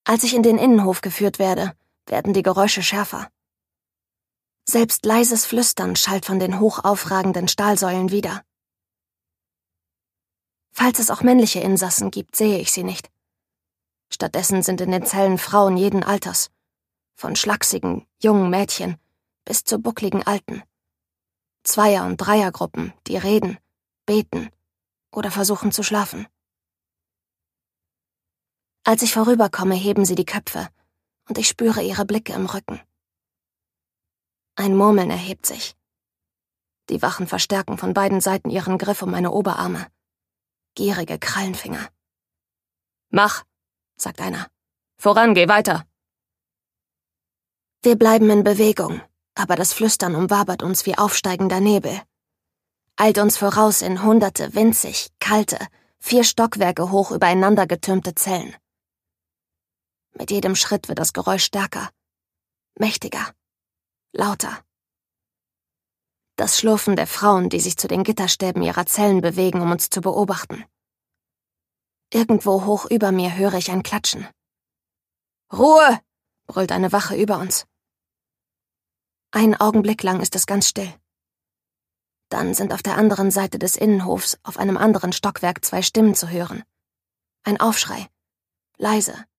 Als ich in den Innenhof geführt werde, werden die Geräusche schärfer. Selbst leises Flüstern schallt von den hoch aufragenden Stahlsäulen wider. Falls es auch männliche Insassen gibt, sehe ich sie nicht. Stattdessen sind in den Zellen Frauen jeden Alters, von schlachsigen, jungen Mädchen bis zu buckligen Alten. Zweier- und Dreiergruppen, die reden, beten oder versuchen zu schlafen. Als ich vorüberkomme, heben sie die Köpfe und ich spüre ihre Blicke im Rücken. Ein Murmeln erhebt sich. Die Wachen verstärken von beiden Seiten ihren Griff um meine Oberarme. Gierige Krallenfinger. »Mach«, sagt einer. »Voran, geh weiter!« Wir bleiben in Bewegung, aber das Flüstern umwabert uns wie aufsteigender Nebel. Eilt uns voraus in hunderte winzig, kalte, 4 Stockwerke hoch übereinander getürmte Zellen. Mit jedem Schritt wird das Geräusch stärker, mächtiger, lauter. Das Schlurfen der Frauen, die sich zu den Gitterstäben ihrer Zellen bewegen, um uns zu beobachten. Irgendwo hoch über mir höre ich ein Klatschen. »Ruhe!« brüllt eine Wache über uns. Einen Augenblick lang ist es ganz still. Dann sind auf der anderen Seite des Innenhofs auf einem anderen Stockwerk 2 Stimmen zu hören. Ein Aufschrei. Leise,